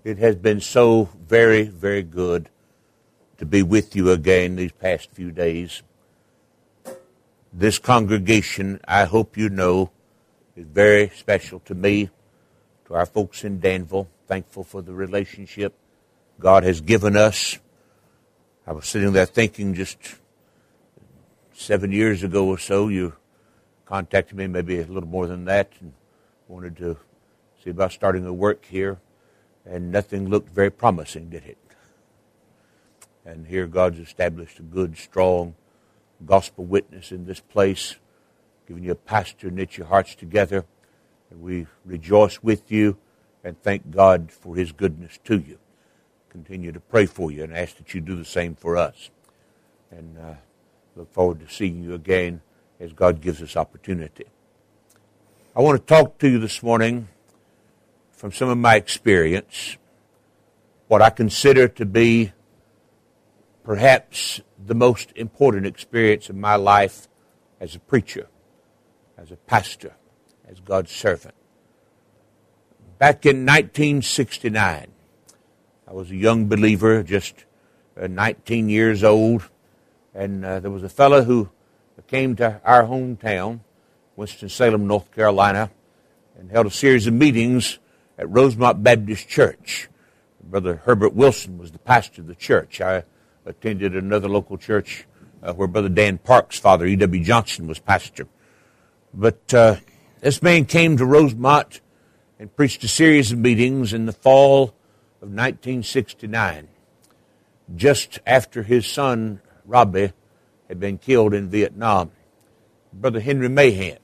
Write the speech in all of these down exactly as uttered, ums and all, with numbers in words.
It has been so very, very good to be with you again these past few days. This congregation, I hope you know, is very special to me, to our folks in Danville. Thankful for the relationship God has given us. I was sitting there thinking just seven years ago or so, you contacted me, maybe a little more than that, and wanted to see about starting a work here. And nothing looked very promising, did it? And here God's established a good, strong gospel witness in this place, giving you a pastor, knit your hearts together. And we rejoice with you and thank God for His goodness to you. Continue to pray for you and ask that you do the same for us. And uh, look forward to seeing you again as God gives us opportunity. I want to talk to you this morning from some of my experience, what I consider to be perhaps the most important experience of my life as a preacher, as a pastor, as God's servant. Back in nineteen sixty-nine, I was a young believer, just uh, nineteen years old, and uh, there was a fellow who came to our hometown, Winston-Salem, North Carolina, and held a series of meetings at Rosemont Baptist Church. Brother Herbert Wilson was the pastor of the church. I attended another local church uh, where Brother Dan Park's father, E W Johnson, was pastor. But uh, this man came to Rosemont and preached a series of meetings in the fall of nineteen sixty-nine, just after his son, Robbie, had been killed in Vietnam. Brother Henry Mahan.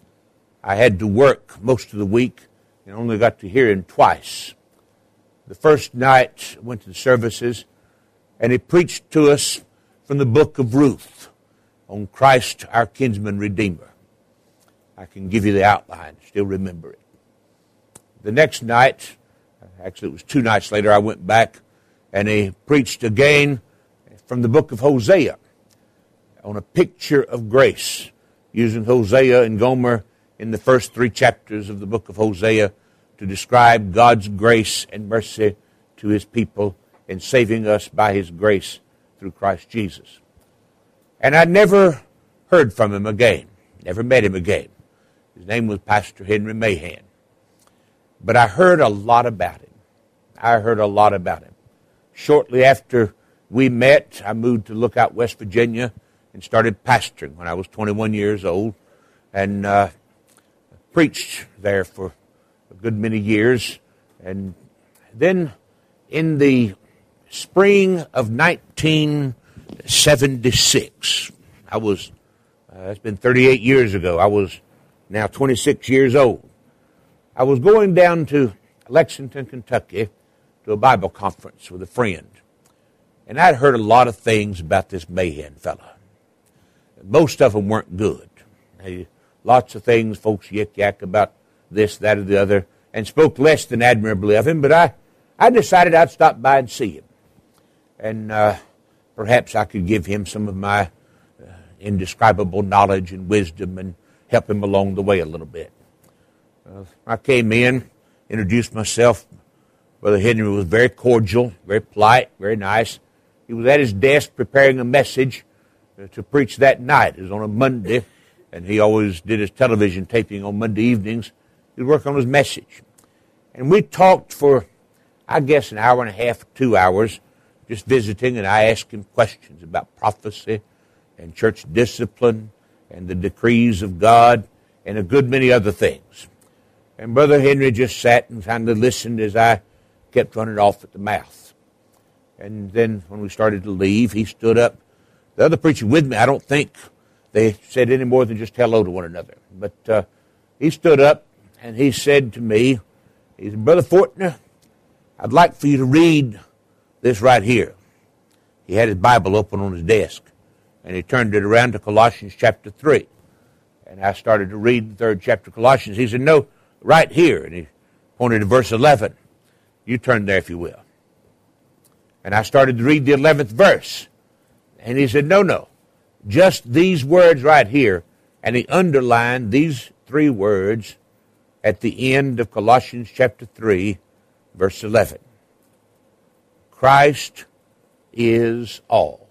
I had to work most of the week and only got to hear him twice. The first night, I went to the services, and he preached to us from the book of Ruth on Christ, our kinsman redeemer. I can give you the outline, still remember it. The next night, actually it was two nights later, I went back, and he preached again from the book of Hosea on a picture of grace, using Hosea and Gomer in the first three chapters of the book of Hosea to describe God's grace and mercy to His people in saving us by His grace through Christ Jesus. And I never heard from him again, never met him again. His name was Pastor Henry Mahan. But I heard a lot about him. I heard a lot about him. Shortly after we met, I moved to Lookout, West Virginia, and started pastoring when I was twenty-one years old, and uh, preached there for a good many years. And then in the spring of nineteen seventy-six, I was, uh, it's been thirty-eight years ago, I was now twenty-six years old. I was going down to Lexington, Kentucky to a Bible conference with a friend. And I'd heard a lot of things about this Mahan fellow. Most of them weren't good. Hey, lots of things, folks yik-yak about this, that, or the other, and spoke less than admirably of him, but I, I decided I'd stop by and see him. And uh, perhaps I could give him some of my uh, indescribable knowledge and wisdom and help him along the way a little bit. Uh, I came in, introduced myself. Brother Henry was very cordial, very polite, very nice. He was at his desk preparing a message uh, to preach that night. It was on a Monday, and he always did his television taping on Monday evenings. He'd work on his message. And we talked for, I guess, an hour and a half, two hours, just visiting, and I asked him questions about prophecy and church discipline and the decrees of God and a good many other things. And Brother Henry just sat and kind of listened as I kept running off at the mouth. And then when we started to leave, he stood up. The other preacher with me, I don't think they said any more than just hello to one another. But uh, he stood up and he said to me, he said, Brother Fortner, I'd like for you to read this right here. He had his Bible open on his desk, and he turned it around to Colossians chapter three. And I started to read the third chapter of Colossians. He said, no, right here. And he pointed to verse eleven. You turn there if you will. And I started to read the eleventh verse. And he said, no, no, just these words right here. And he underlined these three words at the end of Colossians chapter three, verse eleven. Christ is all.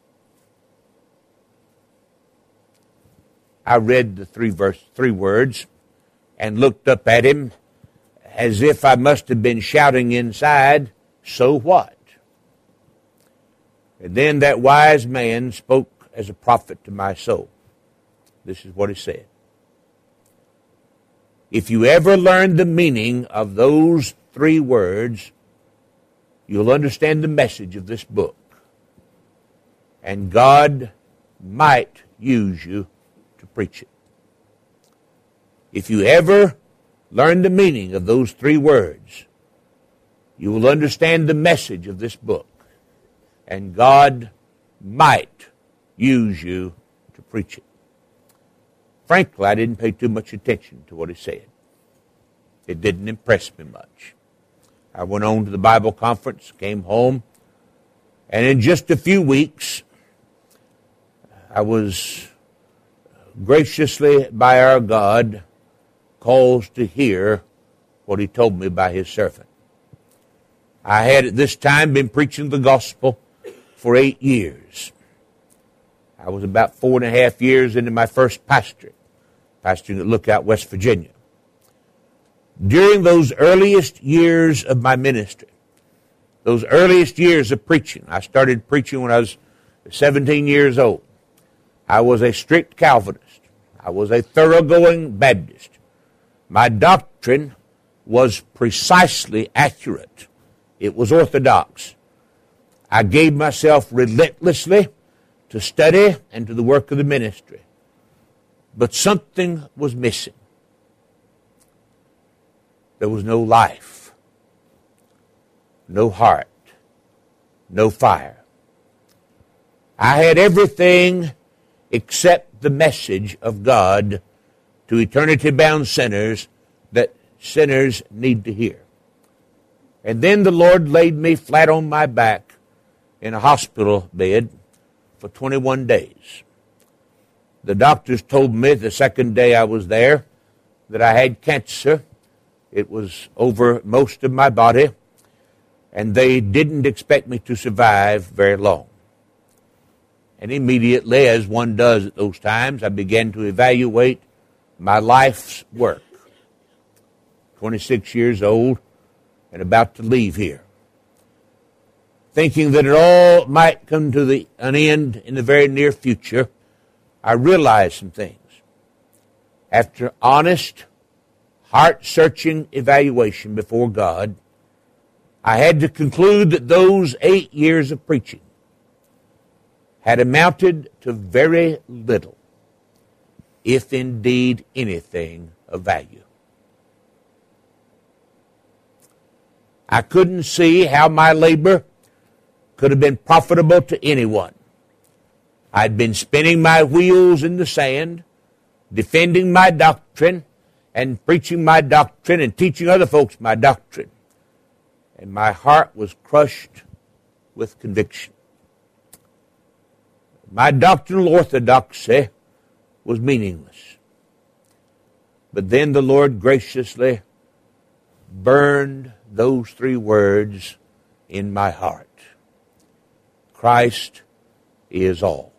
I read the three verse, three words and looked up at him as if I must have been shouting inside, "So what?" And then that wise man spoke as a prophet to my soul. This is what he said. If you ever learn the meaning of those three words, you'll understand the message of this book. And God might use you to preach it. If you ever learn the meaning of those three words, you will understand the message of this book. And God might use you to preach it. Frankly, I didn't pay too much attention to what he said. It didn't impress me much. I went on to the Bible conference, came home, and in just a few weeks, I was graciously, by our God, caused to hear what he told me by his servant. I had at this time been preaching the gospel for eight years. I was about four and a half years into my first pastorate, pastoring at Lookout, West Virginia. During those earliest years of my ministry, those earliest years of preaching, I started preaching when I was seventeen years old. I was a strict Calvinist. I was a thoroughgoing Baptist. My doctrine was precisely accurate. It was orthodox. I gave myself relentlessly to study and to the work of the ministry. But something was missing. There was no life, no heart, no fire. I had everything except the message of God to eternity-bound sinners that sinners need to hear. And then the Lord laid me flat on my back in a hospital bed for twenty-one days. The doctors told me the second day I was there that I had cancer. It was over most of my body, and they didn't expect me to survive very long. And immediately, as one does at those times, I began to evaluate my life's work. twenty-six years old and about to leave here. Thinking that it all might come to the, an end in the very near future, I realized some things. After honest, heart-searching evaluation before God, I had to conclude that those eight years of preaching had amounted to very little, if indeed anything of value. I couldn't see how my labor could have been profitable to anyone. I'd been spinning my wheels in the sand, defending my doctrine, and preaching my doctrine and teaching other folks my doctrine. And my heart was crushed with conviction. My doctrinal orthodoxy was meaningless. But then the Lord graciously burned those three words in my heart. Christ is all.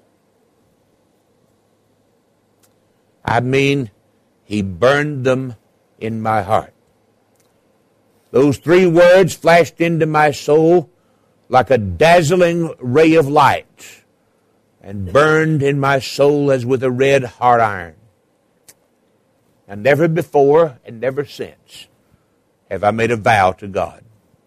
I mean, he burned them in my heart. Those three words flashed into my soul like a dazzling ray of light and burned in my soul as with a red hot iron. And never before and never since have I made a vow to God.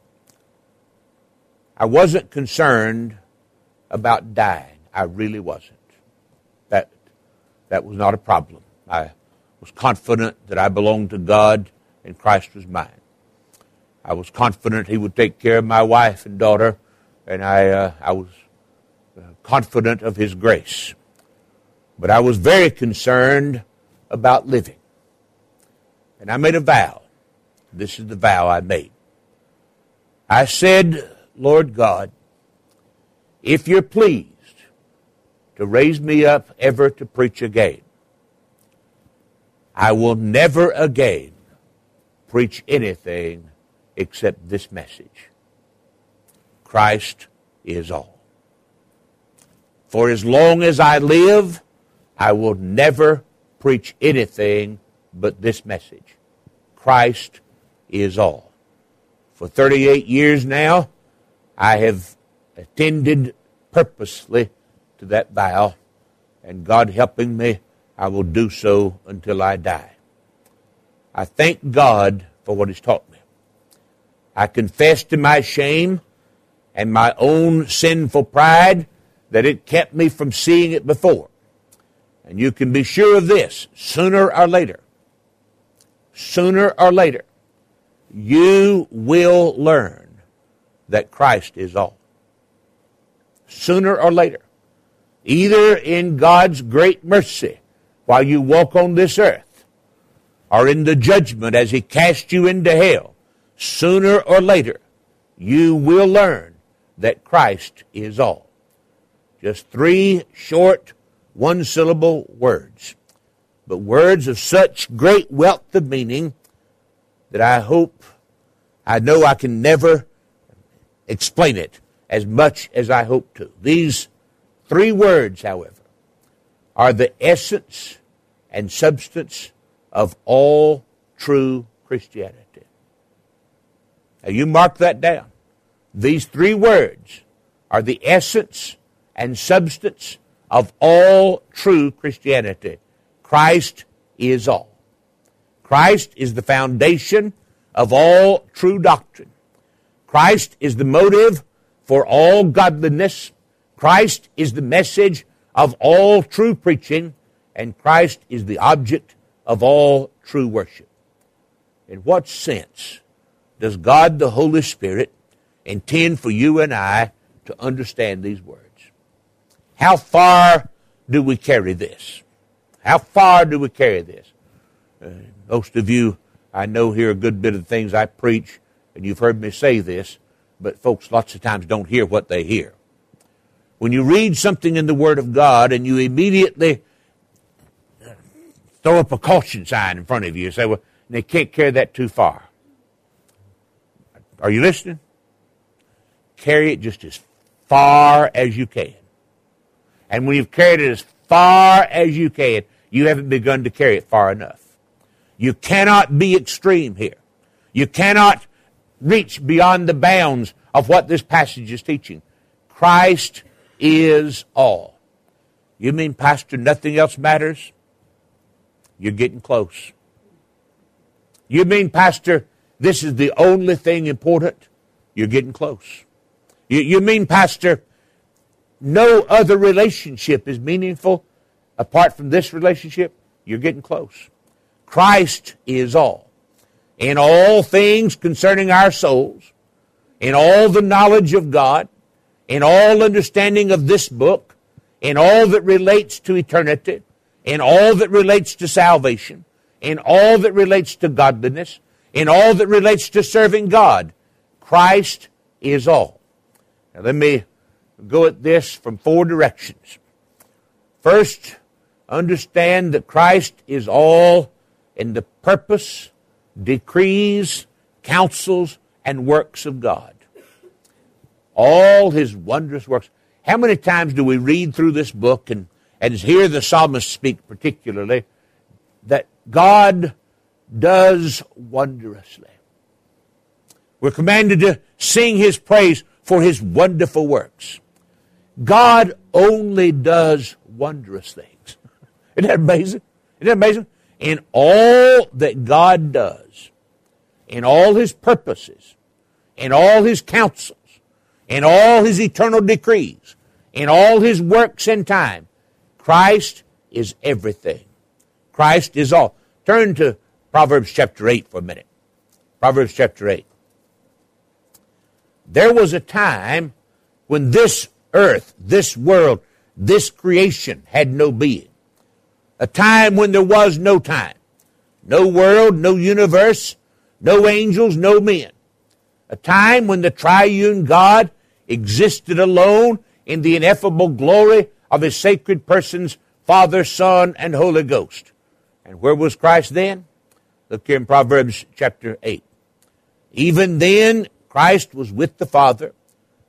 I wasn't concerned about dying. I really wasn't. That, that was not a problem. I was confident that I belonged to God and Christ was mine. I was confident he would take care of my wife and daughter, and I, uh, I was confident of his grace. But I was very concerned about living. And I made a vow. This is the vow I made. I said, Lord God, if you're pleased to raise me up ever to preach again, I will never again preach anything except this message. Christ is all. For as long as I live, I will never preach anything but this message. Christ is all. For thirty-eight years now, I have attended purposely to that vow, and God helping me, I will do so until I die. I thank God for what He's taught me. I confess to my shame and my own sinful pride that it kept me from seeing it before. And you can be sure of this, sooner or later, sooner or later, you will learn that Christ is all. Sooner or later, either in God's great mercy while you walk on this earth, or in the judgment as He casts you into hell, sooner or later, you will learn that Christ is all. Just three short, one-syllable words, but words of such great wealth of meaning that I hope, I know I can never explain it as much as I hope to. These three words, however, are the essence and substance of all true Christianity. Now you mark that down. These three words are the essence and substance of all true Christianity. Christ is all. Christ is the foundation of all true doctrine. Christ is the motive for all godliness. Christ is the message of all true preaching, and Christ is the object of all true worship. In what sense does God the Holy Spirit intend for you and I to understand these words? How far do we carry this? How far do we carry this? Uh, most of you, I know, hear a good bit of the things I preach, and you've heard me say this, but folks lots of times don't hear what they hear. When you read something in the Word of God and you immediately throw up a caution sign in front of you and say, well, they can't carry that too far. Are you listening? Carry it just as far as you can. And when you've carried it as far as you can, you haven't begun to carry it far enough. You cannot be extreme here. You cannot reach beyond the bounds of what this passage is teaching. Christ is all. You mean, Pastor, nothing else matters? You're getting close. You mean, Pastor, this is the only thing important? You're getting close. You, you mean, Pastor, no other relationship is meaningful apart from this relationship? You're getting close. Christ is all. In all things concerning our souls, in all the knowledge of God, in all understanding of this book, in all that relates to eternity, in all that relates to salvation, in all that relates to godliness, in all that relates to serving God, Christ is all. Now let me go at this from four directions. First, understand that Christ is all in the purpose, decrees, counsels, and works of God. All His wondrous works. How many times do we read through this book and, and hear the psalmist speak particularly that God does wondrously? We're commanded to sing His praise for His wonderful works. God only does wondrous things. Isn't that amazing? Isn't that amazing? In all that God does, in all His purposes, in all His counsels, in all His eternal decrees, in all His works and time, Christ is everything. Christ is all. Turn to Proverbs chapter eight for a minute. Proverbs chapter eight. There was a time when this earth, this world, this creation had no being. A time when there was no time. No world, no universe, no angels, no men. A time when the triune God existed alone in the ineffable glory of His sacred persons, Father, Son, and Holy Ghost. And where was Christ then? Look here in Proverbs chapter eight. Even then, Christ was with the Father,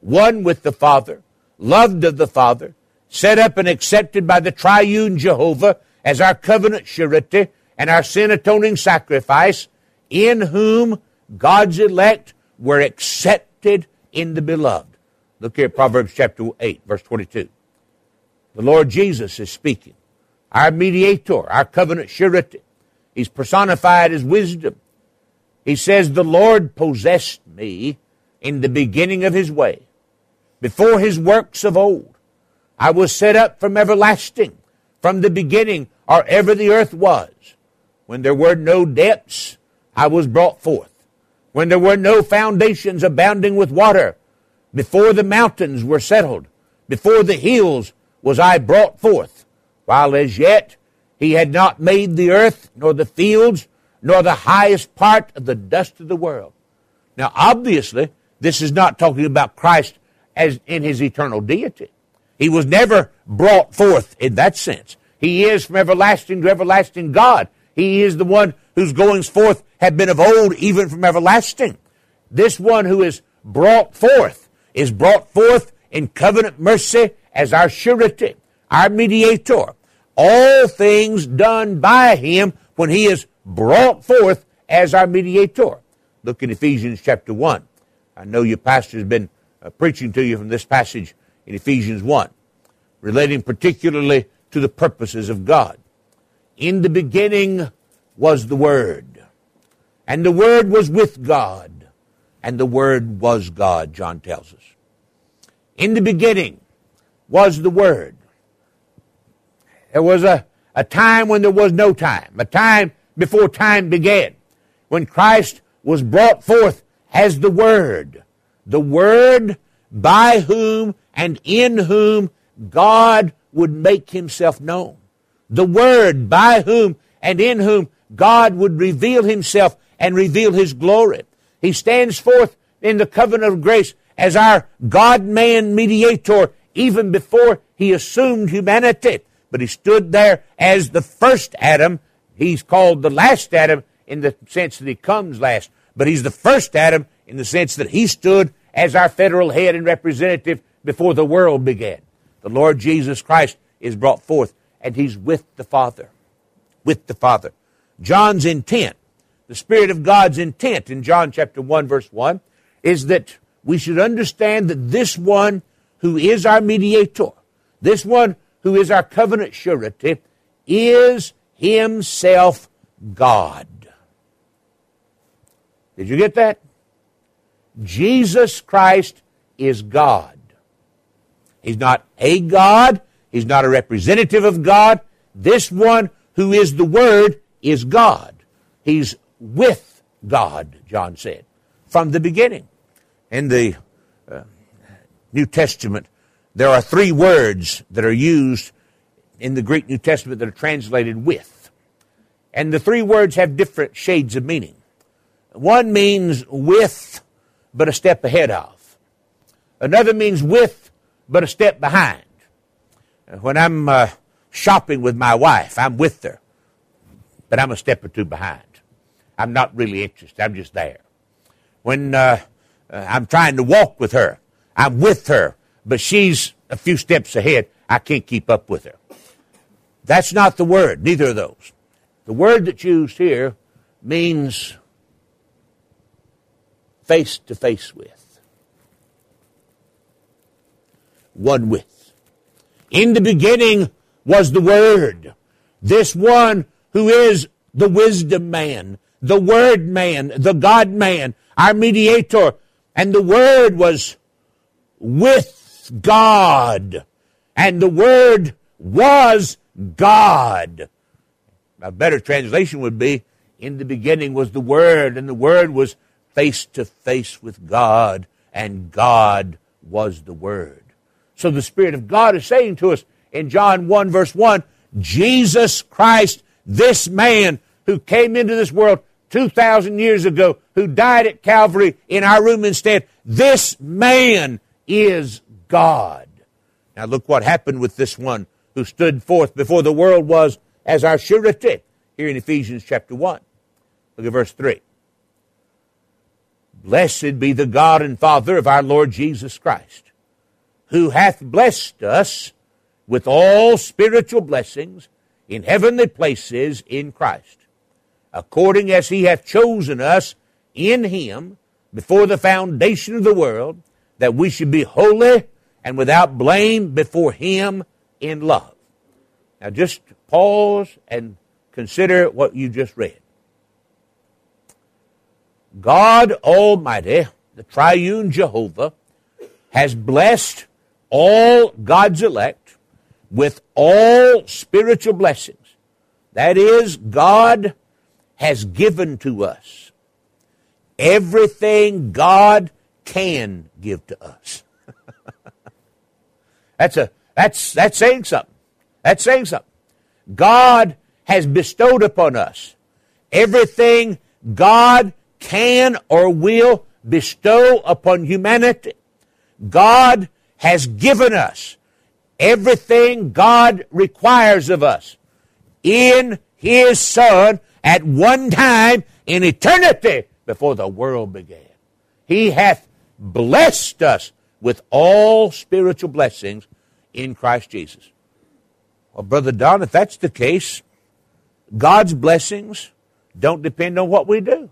one with the Father, loved of the Father, set up and accepted by the triune Jehovah as our covenant surety and our sin-atoning sacrifice, in whom God's elect were accepted in the beloved. Look here at Proverbs chapter eight, verse twenty-two. The Lord Jesus is speaking. Our mediator, our covenant surety. He's personified as wisdom. He says, the Lord possessed me in the beginning of his way, before his works of old. I was set up from everlasting, from the beginning, or ever the earth was. When there were no depths, I was brought forth. When there were no foundations abounding with water, before the mountains were settled, before the hills was I brought forth, while as yet he had not made the earth, nor the fields, nor the highest part of the dust of the world. Now, obviously, this is not talking about Christ as in his eternal deity. He was never brought forth in that sense. He is from everlasting to everlasting God. He is the one whose goings forth have been of old, even from everlasting. This one who is brought forth is brought forth in covenant mercy as our surety, our mediator. All things done by him when he is brought forth as our mediator. Look in Ephesians chapter one. I know your pastor has been uh, preaching to you from this passage in Ephesians one, relating particularly to the purposes of God. In the beginning was the Word, and the Word was with God, and the Word was God, John tells us. In the beginning was the Word. There was a, a time when there was no time, a time before time began, when Christ was brought forth as the Word, the Word by whom and in whom God would make himself known. The Word by whom and in whom God would reveal himself and reveal his glory. He stands forth in the covenant of grace as our God-man mediator even before he assumed humanity. But he stood there as the first Adam. He's called the last Adam in the sense that he comes last. But he's the first Adam in the sense that he stood as our federal head and representative before the world began. The Lord Jesus Christ is brought forth, and he's with the Father. With the Father. John's intent, the Spirit of God's intent in John chapter one, verse one, is that we should understand that this one who is our mediator, this one who is our covenant surety, is himself God. Did you get that? Jesus Christ is God. He's not a God. He's not a representative of God. This one who is the Word is God. He's with God, John said, from the beginning. In the uh, New Testament, there are three words that are used in the Greek New Testament that are translated with. And the three words have different shades of meaning. One means with, but a step ahead of. Another means with, but a step behind. When I'm uh, shopping with my wife, I'm with her, but I'm a step or two behind. I'm not really interested. I'm just there. When uh, uh, I'm trying to walk with her, I'm with her, but she's a few steps ahead. I can't keep up with her. That's not the word, neither of those. The word that's used here means face to face with. One with. In the beginning was the Word. This one who is the wisdom man, the Word man, the God man, our mediator. And the Word was with God. And the Word was God. A better translation would be, in the beginning was the Word, and the Word was face to face with God, and God was the Word. So the Spirit of God is saying to us in John one, verse one, Jesus Christ, this man who came into this world two thousand years ago, who died at Calvary in our room instead, this man is God. Now look what happened with this one who stood forth before the world was as our surety, here in Ephesians chapter one. Look at verse three. Blessed be the God and Father of our Lord Jesus Christ, who hath blessed us with all spiritual blessings in heavenly places in Christ, according as he hath chosen us in him before the foundation of the world, that we should be holy and without blame before him in love. Now just pause and consider what you just read. God Almighty, the triune Jehovah, has blessed all God's elect with all spiritual blessings. That is, God has given to us everything God can give to us. that's a that's that's saying something. That's saying something. God has bestowed upon us everything God can or will bestow upon humanity. God has given us everything God requires of us in his Son at one time in eternity before the world began. He hath blessed us with all spiritual blessings in Christ Jesus. Well, Brother Don, if that's the case, God's blessings don't depend on what we do.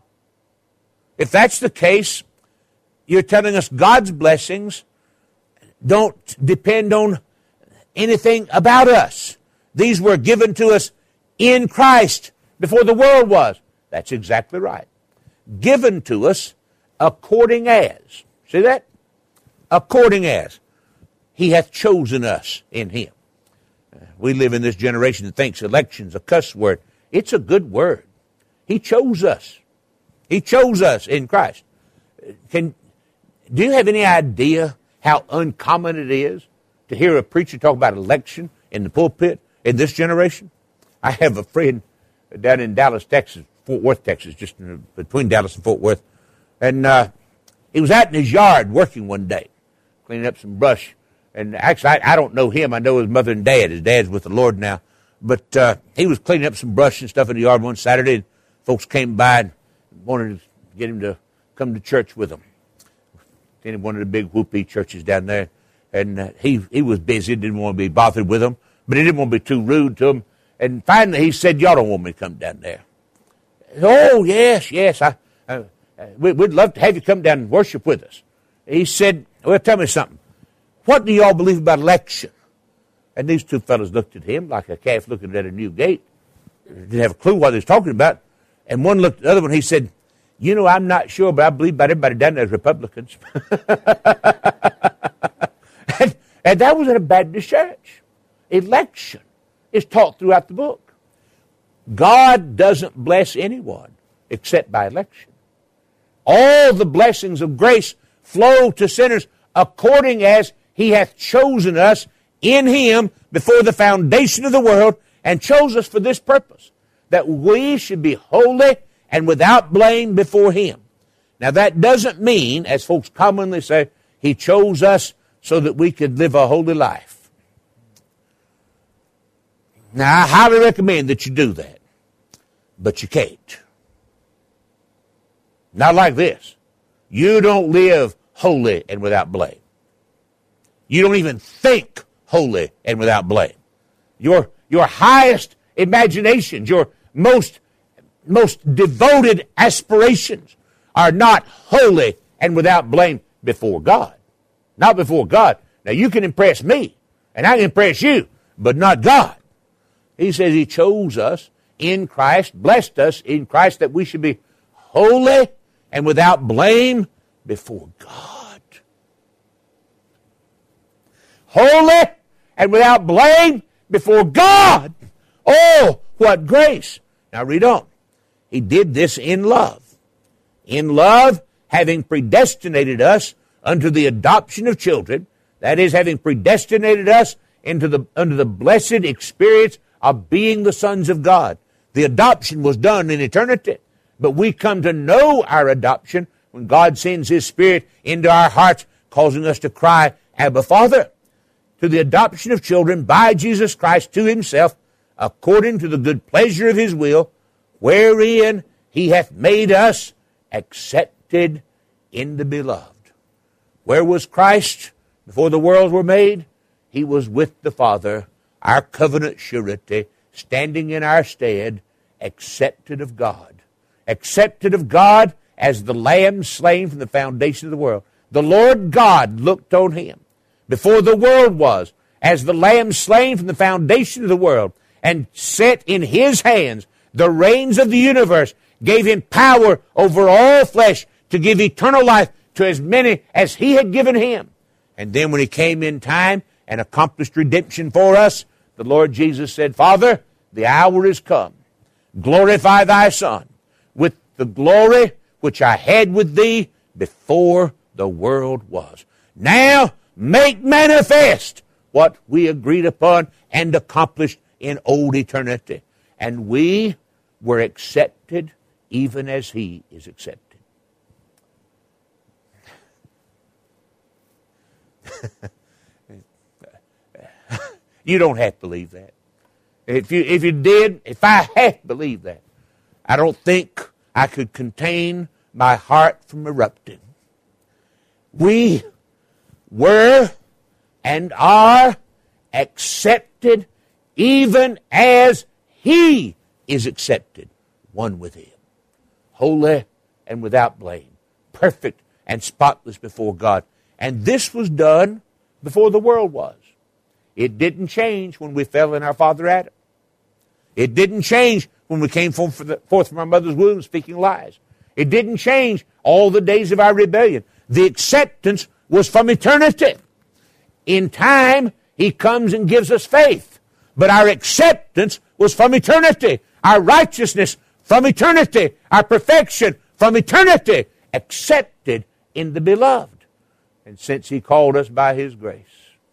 If that's the case, you're telling us God's blessings don't depend on anything about us. These were given to us in Christ before the world was. That's exactly right. Given to us according as. See that? According as he hath chosen us in him. We live in this generation that thinks election's a cuss word. It's a good word. He chose us. He chose us in Christ. Can, do you have any idea how uncommon it is to hear a preacher talk about election in the pulpit in this generation? I have a friend down in Dallas, Texas, Fort Worth, Texas, just in, between Dallas and Fort Worth. And uh, he was out in his yard working one day, cleaning up some brush. And actually, I, I don't know him. I know his mother and dad. His dad's with the Lord now. But uh, he was cleaning up some brush and stuff in the yard one Saturday. And folks came by and wanted to get him to come to church with them. In one of the big whoopee churches down there. And uh, he, he was busy, didn't want to be bothered with them. But he didn't want to be too rude to them. And finally he said, y'all don't want me to come down there. Oh, yes, yes. I, uh, we'd love to have you come down and worship with us. He said, well, tell me something. What do y'all believe about election? And these two fellows looked at him like a calf looking at a new gate. Didn't have a clue what he was talking about. And one looked at the other one. He said, you know, I'm not sure, but I believe about everybody down there is Republicans. and, and that was in a Baptist church. Election is taught throughout the book. God doesn't bless anyone except by election. All the blessings of grace flow to sinners according as he hath chosen us in him before the foundation of the world, and chose us for this purpose, that we should be holy and without blame before him. Now that doesn't mean, as folks commonly say, he chose us so that we could live a holy life. Now I highly recommend that you do that, but you can't. Not like this. You don't live holy and without blame. You don't even think holy and without blame. Your, your highest imaginations, your most, most devoted aspirations are not holy and without blame before God. Not before God. Now you can impress me, and I can impress you, but not God. He says he chose us in Christ, blessed us in Christ, that we should be holy and without blame before God. Holy and without blame before God. Oh, what grace. Now read on. He did this in love. In love, having predestinated us unto the adoption of children, that is, having predestinated us into the, under the blessed experience of being the sons of God. The adoption was done in eternity, but we come to know our adoption when God sends his Spirit into our hearts, causing us to cry, Abba, Father. To the adoption of children by Jesus Christ to himself, according to the good pleasure of his will, wherein he hath made us accepted in the Beloved. Where was Christ before the world were made? He was with the Father, our covenant surety, standing in our stead, accepted of God. Accepted of God as the Lamb slain from the foundation of the world. The Lord God looked on him before the world was as the Lamb slain from the foundation of the world, and set in his hands the reins of the universe, gave him power over all flesh to give eternal life to as many as he had given him. And then when he came in time and accomplished redemption for us, the Lord Jesus said, Father, the hour is come. Glorify thy Son with the glory which I had with thee before the world was. Now make manifest what we agreed upon and accomplished in old eternity. And we were accepted even as he is accepted. You don't have to believe that. If you, if you did, if I had to believe that, I don't think I could contain my heart from erupting. We were and are accepted even as he is accepted, one with him, holy and without blame, perfect and spotless before God. And this was done before the world was. It didn't change when we fell in our father Adam. It didn't change when we came forth from our mother's womb speaking lies. It didn't change all the days of our rebellion. The acceptance was from eternity. In time, he comes and gives us faith. But our acceptance was from eternity. Our righteousness from eternity. Our perfection from eternity. Accepted in the Beloved. And since he called us by his grace.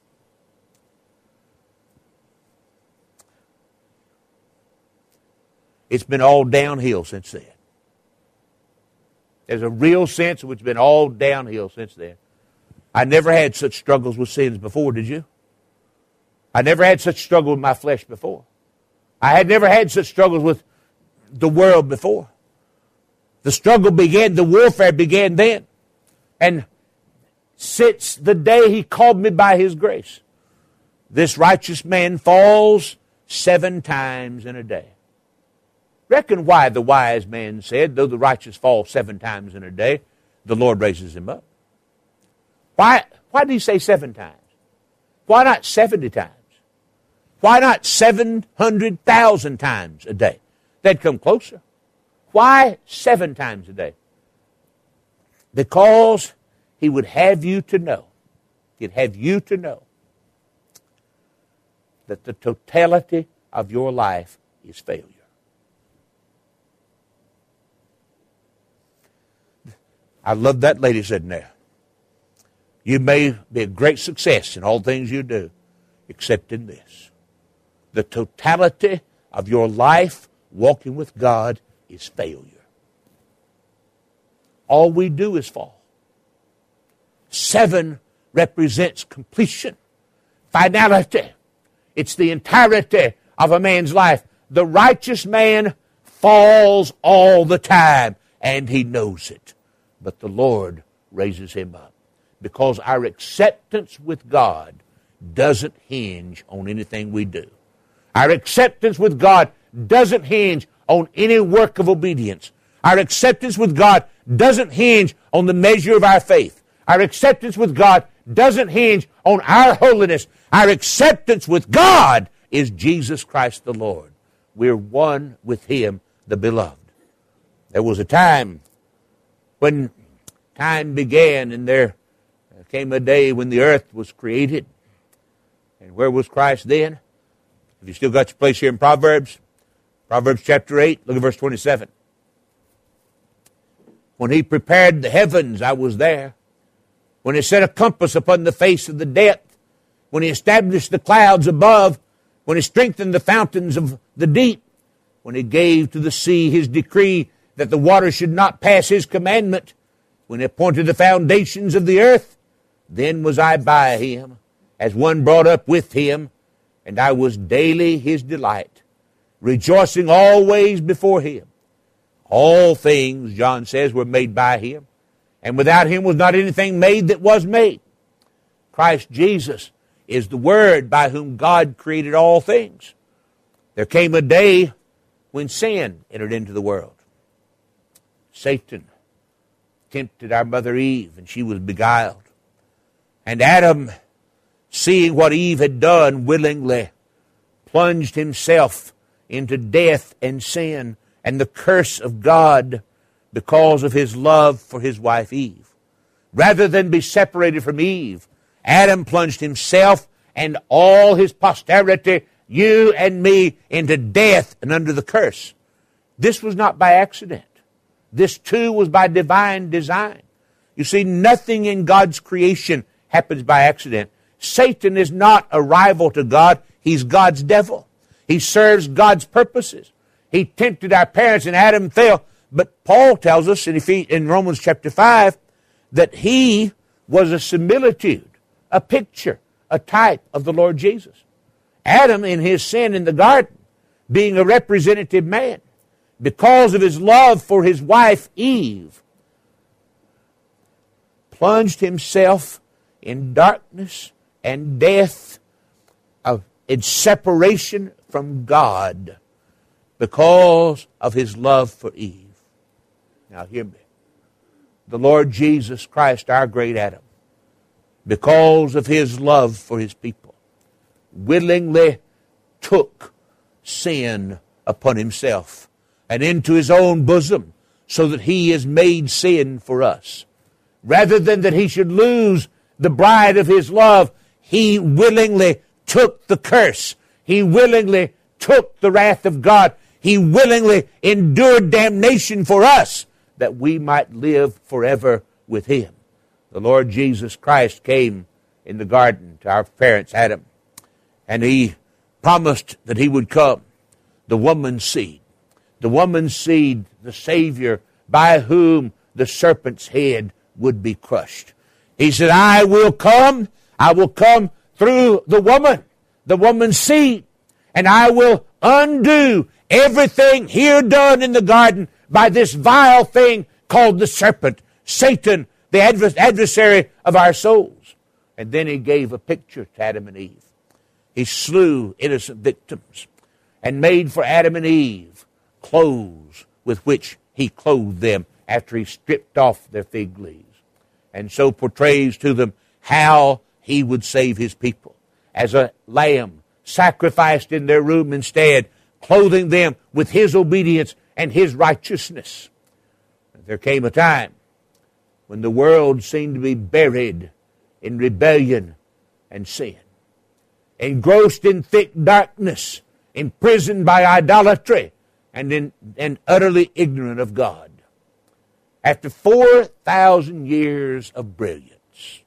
It's been all downhill since then. There's a real sense in which it's been all downhill since then. I never had such struggles with sins before, did you? I never had such struggle with my flesh before. I had never had such struggles with the world before. The struggle began, the warfare began then. And since the day he called me by his grace, this righteous man falls seven times in a day. Reckon why the wise man said, though the righteous fall seven times in a day, the Lord raises him up. Why, why did he say seven times? Why not seventy times? Why not seven hundred thousand times a day? They'd come closer. Why seven times a day? Because he would have you to know, he'd have you to know that the totality of your life is failure. I love that lady sitting there. You may be a great success in all things you do, except in this. The totality of your life walking with God is failure. All we do is fall. Seven represents completion, finality. It's the entirety of a man's life. The righteous man falls all the time, and he knows it. But the Lord raises him up. Because our acceptance with God doesn't hinge on anything we do. Our acceptance with God doesn't hinge on any work of obedience. Our acceptance with God doesn't hinge on the measure of our faith. Our acceptance with God doesn't hinge on our holiness. Our acceptance with God is Jesus Christ the Lord. We're one with him, the Beloved. There was a time when time began and there came a day when the earth was created. And where was Christ then? Have you still got your place here in Proverbs? Proverbs chapter eight, look at verse twenty-seven. When he prepared the heavens, I was there. When he set a compass upon the face of the depth. When he established the clouds above. When he strengthened the fountains of the deep. When he gave to the sea his decree that the water should not pass his commandment, when he appointed the foundations of the earth, then was I by him, as one brought up with him, and I was daily his delight, rejoicing always before him. All things, John says, were made by him, and without him was not anything made that was made. Christ Jesus is the Word by whom God created all things. There came a day when sin entered into the world. Satan tempted our mother Eve, and she was beguiled. And Adam, seeing what Eve had done, willingly plunged himself into death and sin and the curse of God because of his love for his wife Eve. Rather than be separated from Eve, Adam plunged himself and all his posterity, you and me, into death and under the curse. This was not by accident. This too was by divine design. You see, nothing in God's creation happens by accident. Satan is not a rival to God. He's God's devil. He serves God's purposes. He tempted our parents and Adam fell. But Paul tells us in, in Romans chapter five that he was a similitude, a picture, a type of the Lord Jesus. Adam, in his sin in the garden, being a representative man, because of his love for his wife Eve, plunged himself in darkness and death, of, in separation from God, because of his love for Eve. Now hear me. The Lord Jesus Christ, our great Adam, because of his love for his people, willingly took sin upon himself and into his own bosom, so that he is made sin for us. Rather than that he should lose the bride of his love, he willingly took the curse. He willingly took the wrath of God. He willingly endured damnation for us, that we might live forever with him. The Lord Jesus Christ came in the garden to our parents Adam, and he promised that he would come, the woman's seed. The woman's seed, the Savior, by whom the serpent's head would be crushed. He said, I will come, I will come through the woman, the woman's seed, and I will undo everything here done in the garden by this vile thing called the serpent, Satan, the adversary of our souls. And then he gave a picture to Adam and Eve. He slew innocent victims and made for Adam and Eve clothes with which he clothed them after he stripped off their fig leaves, and so portrays to them how he would save his people as a lamb sacrificed in their room instead, clothing them with his obedience and his righteousness. There came a time when the world seemed to be buried in rebellion and sin, engrossed in thick darkness, imprisoned by idolatry, and, in, and utterly ignorant of God. After four thousand years of brilliance,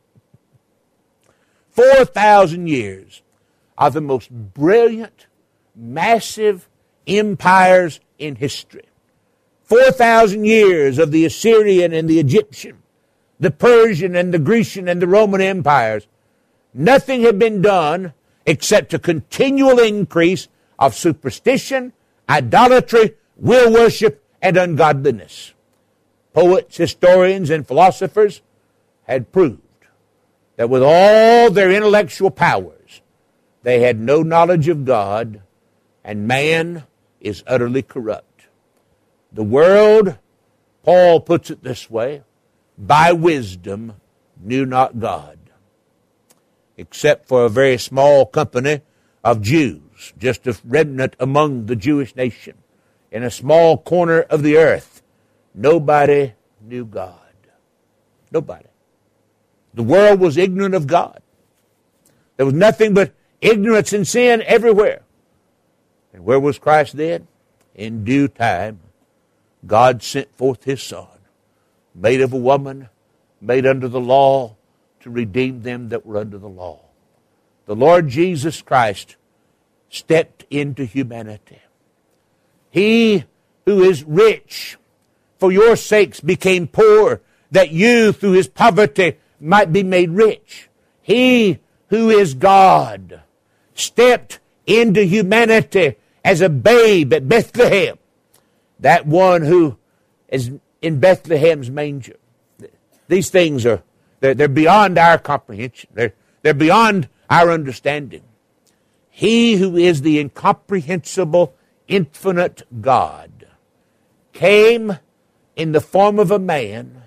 four thousand years of the most brilliant, massive empires in history, four thousand years of the Assyrian and the Egyptian, the Persian and the Grecian and the Roman empires, nothing had been done except a continual increase of superstition, idolatry, will worship, and ungodliness. Poets, historians, and philosophers had proved that with all their intellectual powers, they had no knowledge of God, and man is utterly corrupt. The world, Paul puts it this way, by wisdom knew not God, except for a very small company of Jews, just a remnant among the Jewish nation, in a small corner of the earth. Nobody knew God. Nobody. The world was ignorant of God. There was nothing but ignorance and sin everywhere. And where was Christ then? In due time, God sent forth his Son, made of a woman, made under the law, to redeem them that were under the law. The Lord Jesus Christ stepped into humanity. He who is rich for your sakes became poor, that you through his poverty might be made rich. He who is God stepped into humanity as a babe at Bethlehem. That one who is in Bethlehem's manger. These things are, they're, they're beyond our comprehension. They're, they're beyond our understanding. He who is the incomprehensible, infinite God came in the form of a man,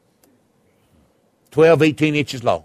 twelve, eighteen inches long.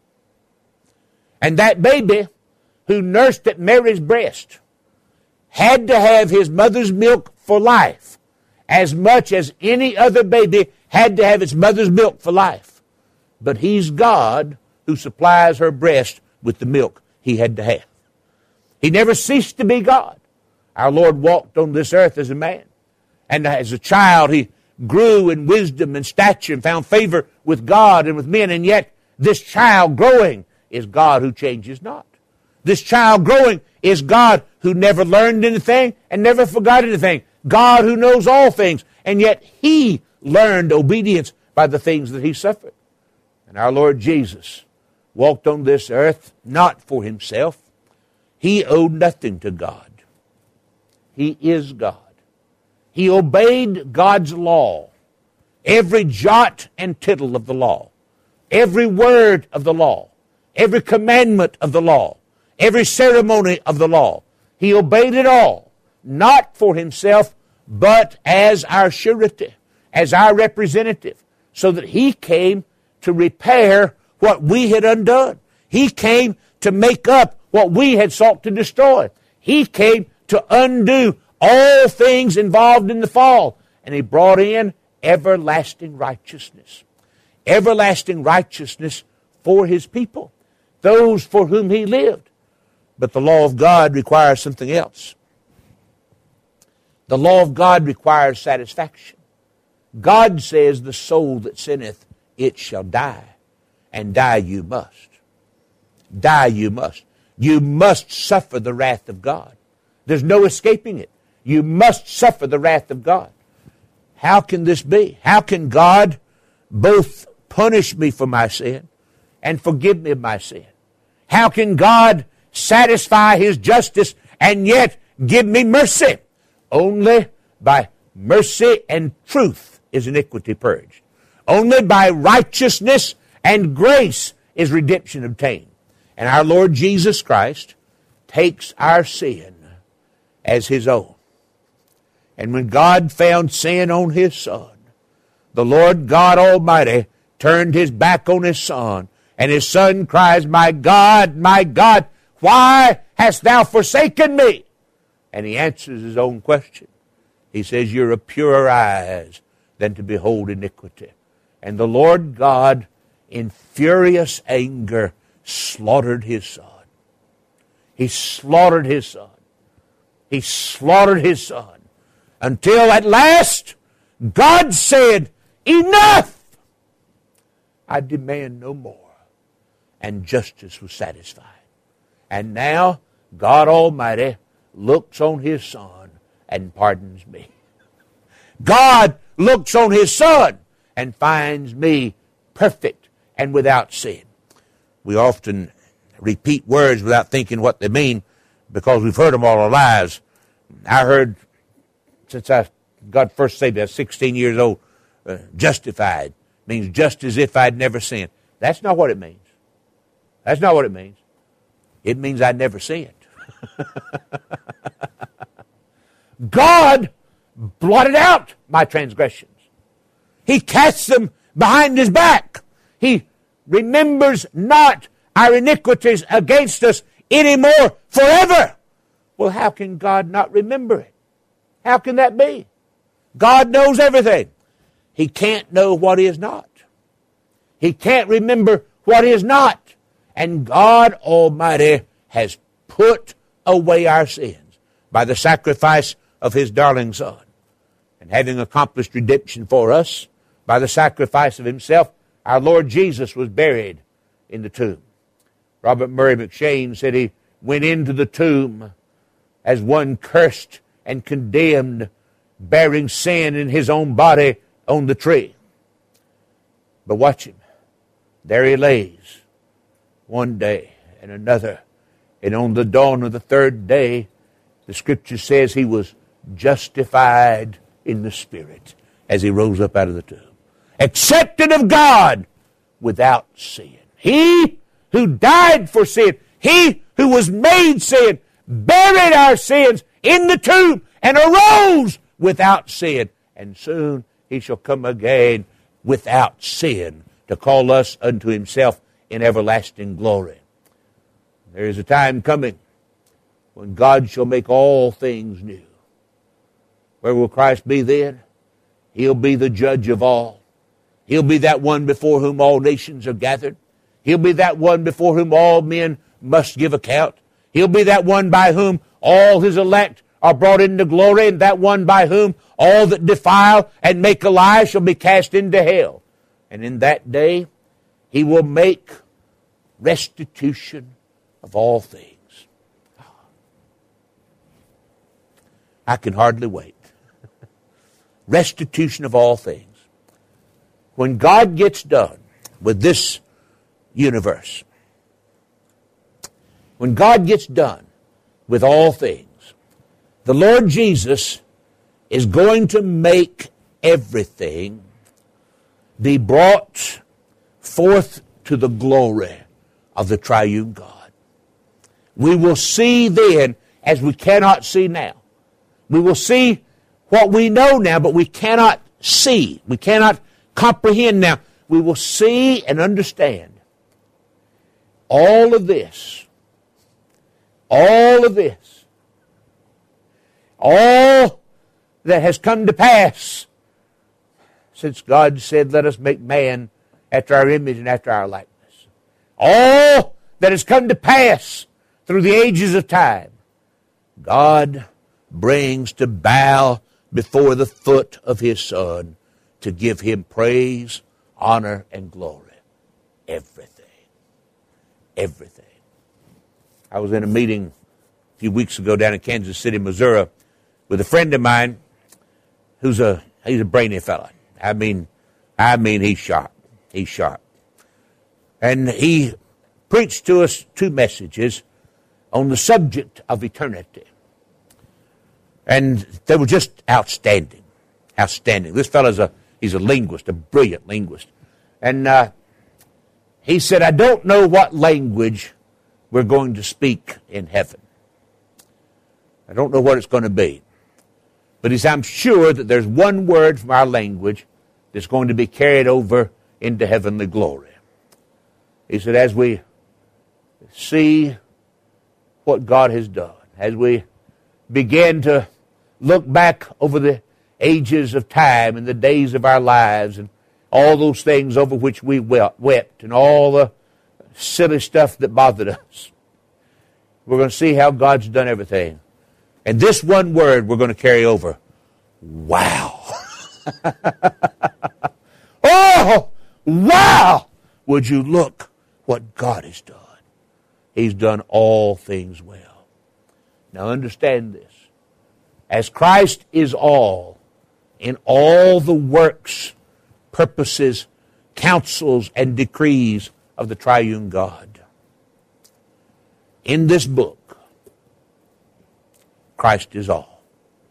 And that baby who nursed at Mary's breast had to have his mother's milk for life, as much as any other baby had to have its mother's milk for life. But he's God who supplies her breast with the milk he had to have. He never ceased to be God. Our Lord walked on this earth as a man. And as a child, he grew in wisdom and stature and found favor with God and with men. And yet, this child growing is God who changes not. This child growing is God who never learned anything and never forgot anything. God who knows all things. And yet, he learned obedience by the things that he suffered. And our Lord Jesus walked on this earth not for himself. He owed nothing to God. He is God. He obeyed God's law, every jot and tittle of the law, every word of the law, every commandment of the law, every ceremony of the law. He obeyed it all, not for himself, but as our surety, as our representative, so that he came to repair what we had undone. He came to make up what we had sought to destroy. He came to undo all things involved in the fall. And he brought in everlasting righteousness. Everlasting righteousness for his people, those for whom he lived. But the law of God requires something else. The law of God requires satisfaction. God says, the soul that sinneth, it shall die. And die you must. Die you must. You must suffer the wrath of God. There's no escaping it. You must suffer the wrath of God. How can this be? How can God both punish me for my sin and forgive me of my sin? How can God satisfy his justice and yet give me mercy? Only by mercy and truth is iniquity purged. Only by righteousness and grace is redemption obtained. And our Lord Jesus Christ takes our sin as his own. And when God found sin on his Son, the Lord God Almighty turned his back on his Son, and his Son cries, my God, my God, why hast thou forsaken me? And he answers his own question. He says, you're of purer eyes than to behold iniquity. And the Lord God, in furious anger, slaughtered his Son. He slaughtered his Son. He slaughtered his Son. Until at last, God said, enough! I demand no more. And justice was satisfied. And now, God Almighty looks on his Son and pardons me. God looks on his Son and finds me perfect and without sin. We often repeat words without thinking what they mean because we've heard them all our lives. I heard, since I got first saved, I was sixteen years old, uh, justified means just as if I'd never sinned. That's not what it means. That's not what it means. It means I never sinned. God blotted out my transgressions. He casts them behind his back. He remembers not our iniquities against us anymore forever. Well, how can God not remember it? How can that be? God knows everything. He can't know what is not. He can't remember what is not. And God Almighty has put away our sins by the sacrifice of his darling Son. And having accomplished redemption for us by the sacrifice of himself, our Lord Jesus was buried in the tomb. Robert Murray McShane said he went into the tomb as one cursed and condemned, bearing sin in his own body on the tree. But watch him. There he lays one day and another. And on the dawn of the third day, the Scripture says he was justified in the Spirit as he rose up out of the tomb. accepted of God without sin. He who died for sin, he who was made sin, buried our sins in the tomb and arose without sin. And soon he shall come again without sin to call us unto himself in everlasting glory. There is a time coming when God shall make all things new. Where will Christ be then? He'll be the judge of all. He'll be that one before whom all nations are gathered. He'll be that one before whom all men must give account. He'll be that one by whom all his elect are brought into glory, and that one by whom all that defile and make a lie shall be cast into hell. And in that day he will make restitution of all things. I can hardly wait. Restitution of all things. When God gets done with this universe, when God gets done with all things, the Lord Jesus is going to make everything be brought forth to the glory of the triune God. We will see then as we cannot see now. We will see what we know now, but we cannot see. We cannot comprehend now. We will see and understand all of this. All of this. All that has come to pass since God said, let us make man after our image and after our likeness. All that has come to pass through the ages of time, God brings to bow before the foot of his Son to give him praise, honor, and glory. Everything. Everything. I was in a meeting a few weeks ago down in Kansas City, Missouri, with a friend of mine who's a he's a brainy fella. I mean, I mean he's sharp. He's sharp. And he preached to us two messages on the subject of eternity. And they were just outstanding. Outstanding. This fellow's a he's a linguist, a brilliant linguist. And uh, he said, I don't know what language we're going to speak in heaven. I don't know what it's going to be. But he said, I'm sure that there's one word from our language that's going to be carried over into heavenly glory. He said, as we see what God has done, as we begin to look back over the ages of time and the days of our lives and all those things over which we wept and all the silly stuff that bothered us, we're going to see how God's done everything. And this one word we're going to carry over. Wow. Oh, wow. Would you look what God has done? He's done all things well. Now understand this. As Christ is all in all the works, purposes, counsels, and decrees of the triune God, in this book, Christ is all.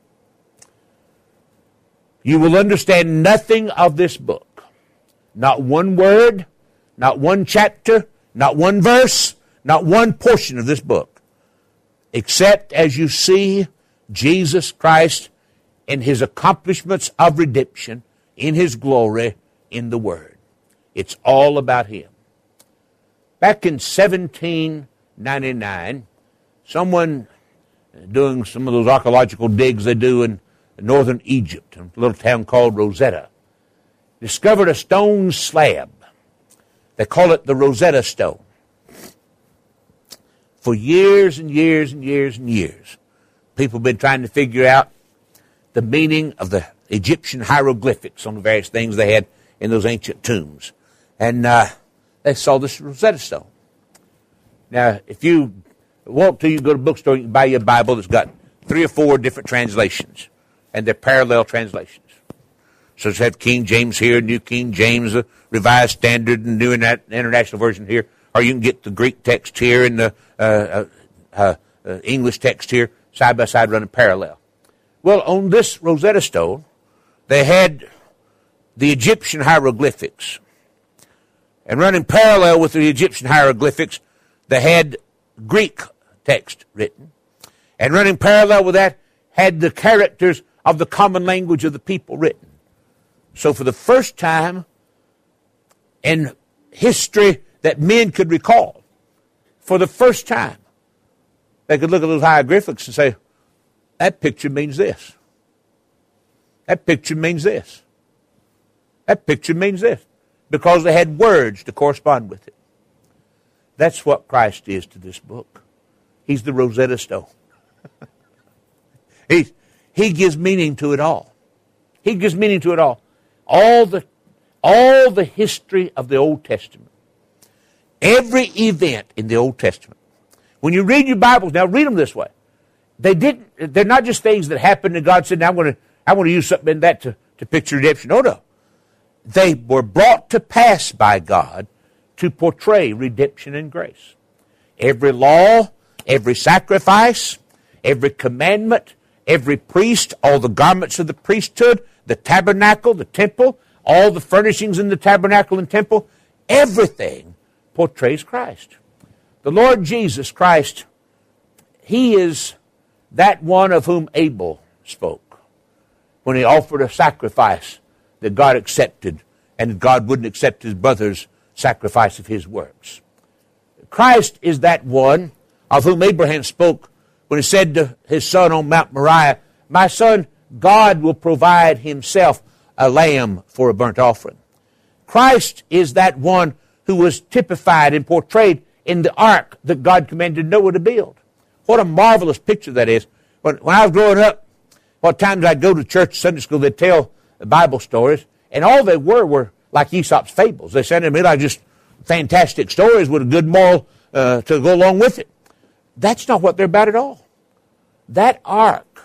You will understand nothing of this book. Not one word, not one chapter, not one verse, not one portion of this book, except as you see Jesus Christ in his accomplishments of redemption, in his glory, in the Word. It's all about him. Back in seventeen ninety-nine, someone doing some of those archaeological digs they do in northern Egypt, in a little town called Rosetta, discovered a stone slab. They call it the Rosetta Stone. For years and years and years and years, people have been trying to figure out the meaning of the Egyptian hieroglyphics on the various things they had in those ancient tombs. And uh, they saw this Rosetta Stone. Now, if you want to, you go to a bookstore, you can buy you a Bible that's got three or four different translations, and they're parallel translations. So you have King James here, New King James, the Revised Standard, and New International Version here. Or you can get the Greek text here and the uh, uh, uh, uh, English text here, side by side running parallel. Well, on this Rosetta Stone, they had the Egyptian hieroglyphics. And running parallel with the Egyptian hieroglyphics, they had Greek text written. And running parallel with that, had the characters of the common language of the people written. So for the first time in history that men could recall, for the first time, they could look at those hieroglyphics and say, that picture means this. That picture means this. That picture means this. Because they had words to correspond with it. That's what Christ is to this book. He's the Rosetta Stone. he, he gives meaning to it all. He gives meaning to it all. All the, all the history of the Old Testament. Every event in the Old Testament. When you read your Bibles, now read them this way. They didn't, they're not just things that happened and God said, now I'm going to, I want to use something in that to, to picture redemption. No, no. They were brought to pass by God to portray redemption and grace. Every law, every sacrifice, every commandment, every priest, all the garments of the priesthood, the tabernacle, the temple, all the furnishings in the tabernacle and temple, everything portrays Christ. The Lord Jesus Christ, He is that one of whom Abel spoke when he offered a sacrifice that God accepted, and God wouldn't accept his brother's sacrifice of his works. Christ is that one of whom Abraham spoke when he said to his son on Mount Moriah, my son, God will provide himself a lamb for a burnt offering. Christ is that one who was typified and portrayed in the ark that God commanded Noah to build. What a marvelous picture that is. When, when I was growing up, what times I'd go to church, Sunday school, they'd tell Bible stories, and all they were were like Aesop's fables. They sounded to me like just fantastic stories with a good moral uh, to go along with it. That's not what they're about at all. That ark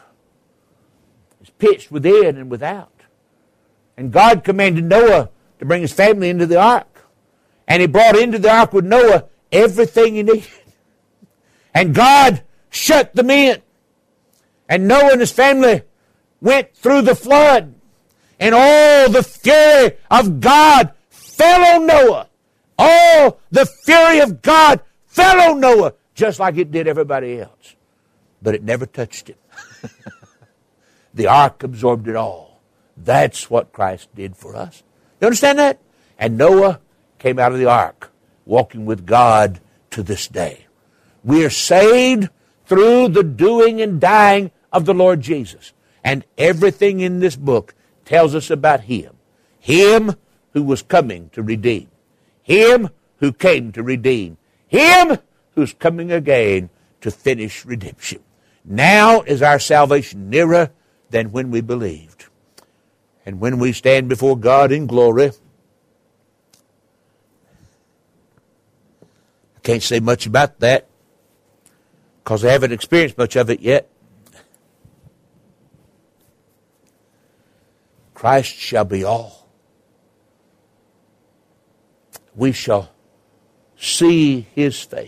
is pitched within and without. And God commanded Noah to bring his family into the ark. And he brought into the ark with Noah everything he needed. And God shut them in. And Noah and his family went through the flood. And all the fury of God fell on Noah. All the fury of God fell on Noah, just like it did everybody else. But it never touched him. The ark absorbed it all. That's what Christ did for us. You understand that? And Noah came out of the ark, walking with God to this day. We are saved through the doing and dying of the Lord Jesus. And everything in this book tells us about Him. Him who was coming to redeem. Him who came to redeem. Him who's coming again to finish redemption. Now is our salvation nearer than when we believed. And when we stand before God in glory, I can't say much about that because I haven't experienced much of it yet. Christ shall be all. We shall see His face.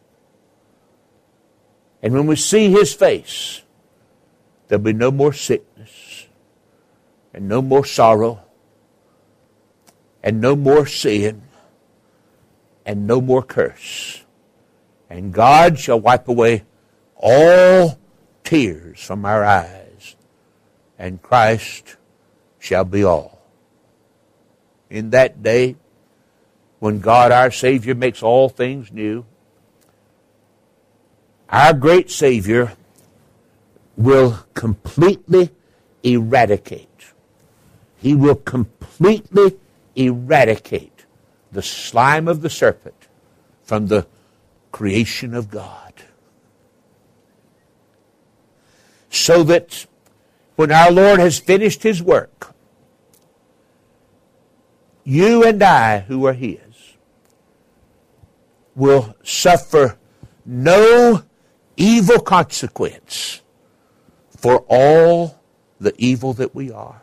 And when we see His face, there'll be no more sickness, and no more sorrow, and no more sin, and no more curse. And God shall wipe away all tears from our eyes, and Christ shall be all. In that day, when God our Savior makes all things new, our great Savior will completely eradicate. He will completely eradicate the slime of the serpent from the creation of God. So that when our Lord has finished His work, you and I who are His will suffer no evil consequence for all the evil that we are.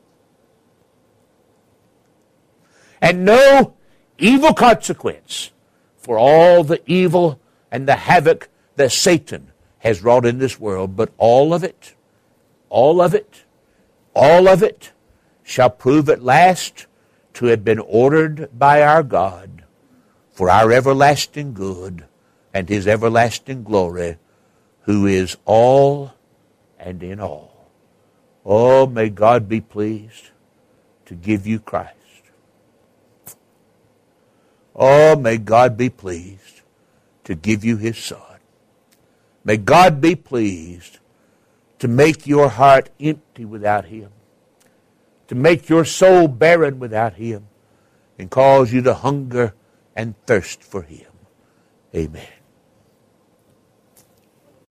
And no evil consequence for all the evil and the havoc that Satan has wrought in this world, but all of it, all of it, all of it shall prove at last to have been ordered by our God for our everlasting good and his everlasting glory, who is all and in all. Oh, may God be pleased to give you Christ. Oh, may God be pleased to give you his Son. May God be pleased to make your heart empty without him, to make your soul barren without him, and cause you to hunger and thirst for him. Amen.